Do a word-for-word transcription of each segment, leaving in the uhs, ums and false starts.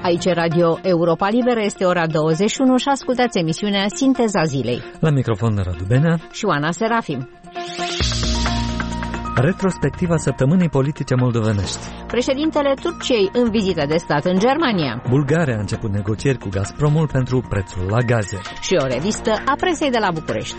Aici Radio Europa Liberă, este ora douăzeci și unu și ascultați emisiunea Sinteza Zilei. La microfon Radu Benea și Oana Serafim. Retrospectiva săptămânii politice moldovenești. Președintele Turciei în vizită de stat în Germania. Bulgaria a început negocieri cu Gazpromul pentru prețul la gaze. Și o revistă a presei de la București.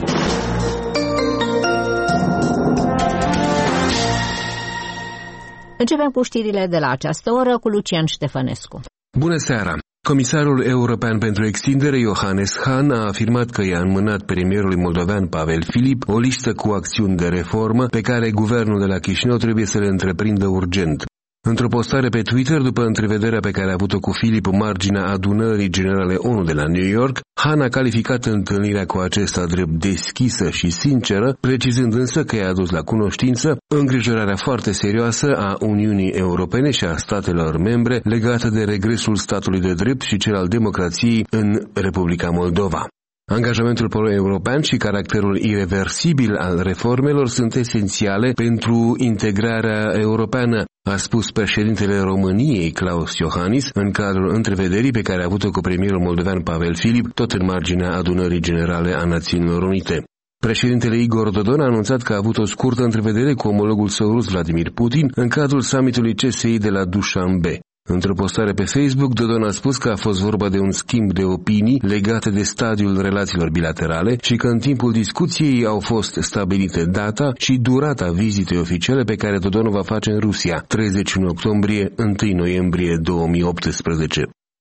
Începem cu știrile de la această oră cu Lucian Ștefănescu. Bună seara! Comisarul european pentru extindere, Johannes Hahn, a afirmat că i-a înmânat premierului moldovean Pavel Filip o listă cu acțiuni de reformă pe care guvernul de la Chișinău trebuie să le întreprindă urgent. Într-o postare pe Twitter, după întrevederea pe care a avut-o cu Filip în marginea adunării generale ONU de la New York, Hahn a calificat întâlnirea cu acesta drept deschisă și sinceră, precizând însă că i-a adus la cunoștință îngrijorarea foarte serioasă a Uniunii Europene și a statelor membre legată de regresul statului de drept și cel al democrației în Republica Moldova. Angajamentul pro-european și caracterul ireversibil al reformelor sunt esențiale pentru integrarea europeană, a spus președintele României, Klaus Iohannis, în cadrul întrevederii pe care a avut-o cu premierul moldovean Pavel Filip, tot în marginea adunării generale a Națiunilor Unite. Președintele Igor Dodon a anunțat că a avut o scurtă întrevedere cu omologul său rus Vladimir Putin în cadrul summitului C S I de la Dușanbe. Într-o postare pe Facebook, Dodon a spus că a fost vorba de un schimb de opinii legate de stadiul relațiilor bilaterale și că în timpul discuției au fost stabilite data și durata vizitei oficiale pe care Dodon o va face în Rusia, treizeci și unu octombrie - întâi noiembrie două mii optsprezece.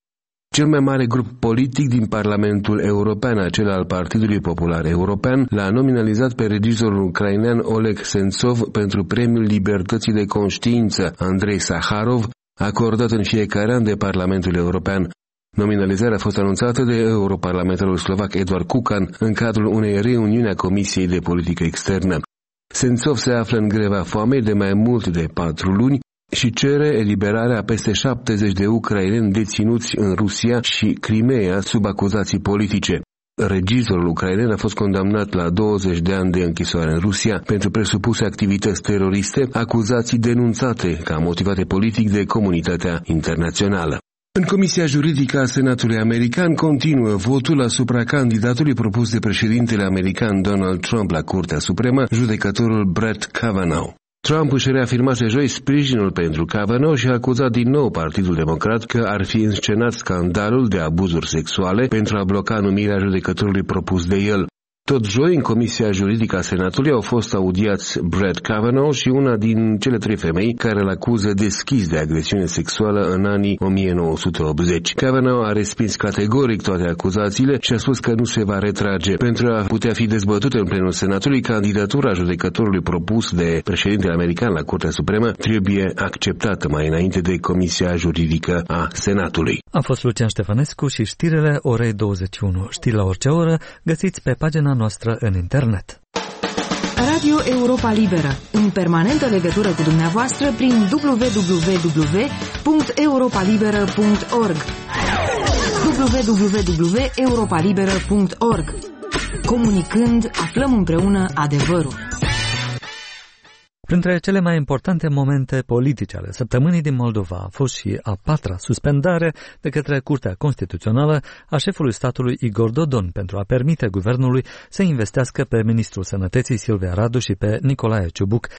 Cel mai mare grup politic din Parlamentul European, acela al Partidului Popular European, l-a nominalizat pe regizorul ucrainean Oleg Sentsov pentru Premiul Libertății de Conștiință Andrei Saharov, acordat în fiecare an de Parlamentul European. Nominalizarea a fost anunțată de europarlamentarul slovac Eduard Kukan în cadrul unei reuniuni a Comisiei de Politică Externă. Sentsov se află în greva foamei de mai mult de patru luni și cere eliberarea a peste șaptezeci de ucraineni deținuți în Rusia și Crimea sub acuzații politice. Regizorul ucrainen a fost condamnat la douăzeci de ani de închisoare în Rusia pentru presupuse activități teroriste, acuzații denunțate ca motivate politic de comunitatea internațională. În Comisia Juridică a Senatului American continuă votul asupra candidatului propus de președintele american Donald Trump la Curtea Supremă, judecătorul Brett Kavanaugh. Trump își reafirmase joi sprijinul pentru Kavanaugh și a acuzat din nou Partidul Democrat că ar fi înscenat scandalul de abuzuri sexuale pentru a bloca numirea judecătorului propus de el. Tot joi, în Comisia Juridică a Senatului au fost audiați Brett Kavanaugh și una din cele trei femei care îl acuză deschis de agresiune sexuală în anii o mie nouă sute optzeci. Kavanaugh a respins categoric toate acuzațiile și a spus că nu se va retrage. Pentru a putea fi dezbătută în plenul Senatului, candidatura judecătorului propus de președintele american la Curtea Supremă trebuie acceptată mai înainte de Comisia Juridică a Senatului. A fost Lucian Ștefănescu și știrile orei douăzeci și unu. Știri la orice oră găsiți pe pagina noastră în internet. Radio Europa Liberă, în permanentă legătură cu dumneavoastră prin w w w punct europa liberă punct org w w w punct europa liberă punct org. Comunicând, aflăm împreună adevărul. Printre cele mai importante momente politice ale săptămânii din Moldova a fost și a patra suspendare de către Curtea Constituțională a șefului statului Igor Dodon pentru a permite guvernului să investească pe ministrul Sănătății Silvia Radu și pe Nicolae Ciubuc